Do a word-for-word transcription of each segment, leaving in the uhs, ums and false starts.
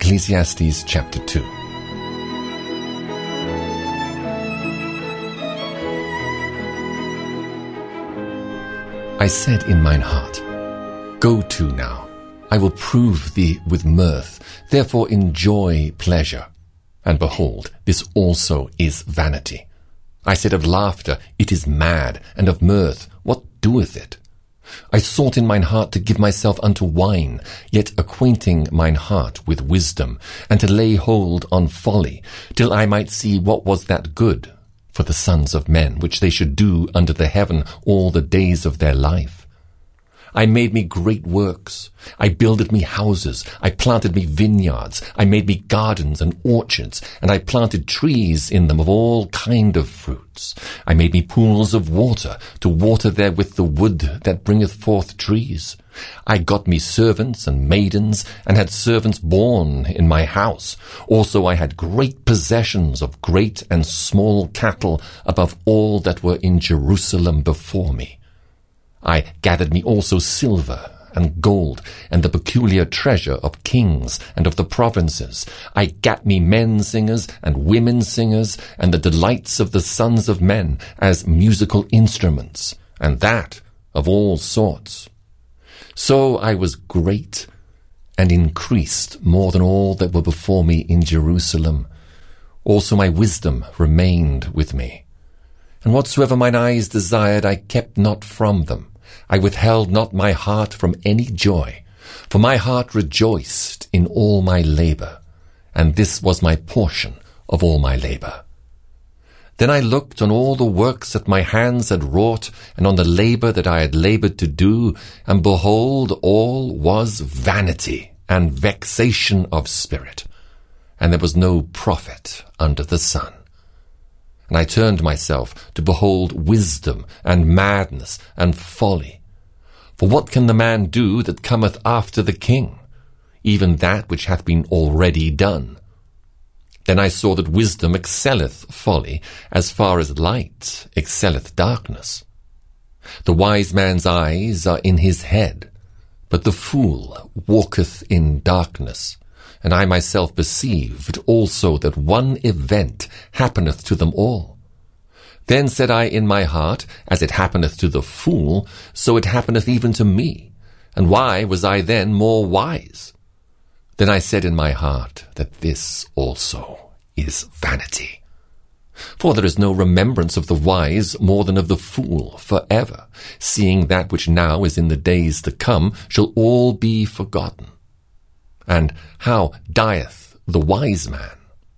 Ecclesiastes chapter two. I said in mine heart, Go to now, I will prove thee with mirth, therefore enjoy pleasure. And behold, this also is vanity. I said of laughter, It is mad, and of mirth, what doeth it? I sought in mine heart to give myself unto wine, yet acquainting mine heart with wisdom, and to lay hold on folly, till I might see what was that good for the sons of men, which they should do under the heaven all the days of their life. I made me great works. I builded me houses. I planted me vineyards. I made me gardens and orchards, and I planted trees in them of all kind of fruits. I made me pools of water, to water therewith the wood that bringeth forth trees. I got me servants and maidens, and had servants born in my house. Also I had great possessions of great and small cattle, above all that were in Jerusalem before me. I gathered me also silver and gold, and the peculiar treasure of kings and of the provinces. I gat me men singers and women singers, and the delights of the sons of men as musical instruments, and that of all sorts. So I was great, and increased more than all that were before me in Jerusalem. Also my wisdom remained with me. And whatsoever mine eyes desired, I kept not from them. I withheld not my heart from any joy, for my heart rejoiced in all my labour, and this was my portion of all my labour. Then I looked on all the works that my hands had wrought, and on the labour that I had laboured to do, and behold, all was vanity and vexation of spirit, and there was no profit under the sun. And I turned myself to behold wisdom and madness and folly. For what can the man do that cometh after the king? Even that which hath been already done. Then I saw that wisdom excelleth folly, as far as light excelleth darkness. The wise man's eyes are in his head, but the fool walketh in darkness. And I myself perceived also that one event happeneth to them all. Then said I in my heart, As it happeneth to the fool, so it happeneth even to me. And why was I then more wise? Then I said in my heart that this also is vanity. For there is no remembrance of the wise more than of the fool for ever, seeing that which now is in the days to come shall all be forgotten. And how dieth the wise man?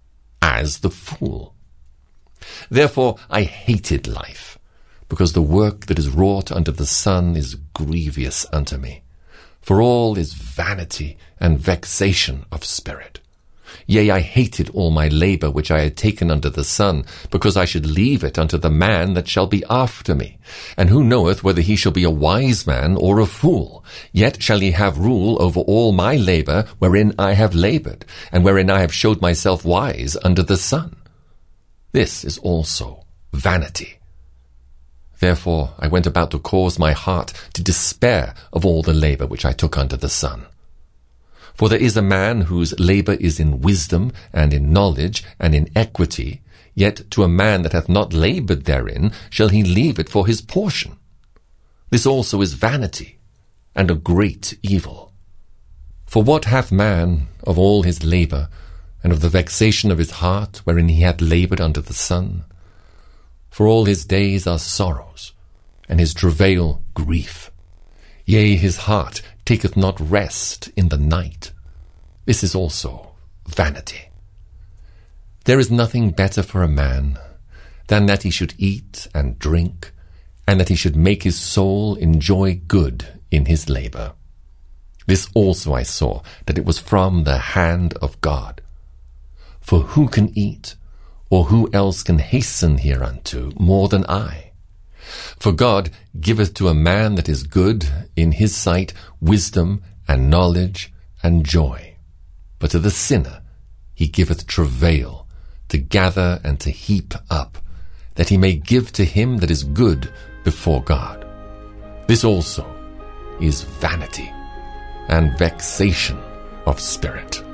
As the fool. Therefore I hated life, because the work that is wrought under the sun is grievous unto me. For all is vanity and vexation of spirit. Yea, I hated all my labour which I had taken under the sun, because I should leave it unto the man that shall be after me. And who knoweth whether he shall be a wise man or a fool? Yet shall he have rule over all my labour wherein I have laboured, and wherein I have showed myself wise under the sun. This is also vanity. Therefore I went about to cause my heart to despair of all the labour which I took under the sun. For there is a man whose labour is in wisdom, and in knowledge, and in equity, yet to a man that hath not laboured therein shall he leave it for his portion. This also is vanity, and a great evil. For what hath man of all his labour, and of the vexation of his heart, wherein he hath laboured under the sun? For all his days are sorrows, and his travail grief. Yea, his heart taketh not rest in the night. This is also vanity. There is nothing better for a man than that he should eat and drink, and that he should make his soul enjoy good in his labour. This also I saw, that it was from the hand of God. For who can eat, or who else can hasten hereunto more than I? For God giveth to a man that is good in his sight wisdom and knowledge and joy. But to the sinner he giveth travail, to gather and to heap up, that he may give to him that is good before God. This also is vanity and vexation of spirit.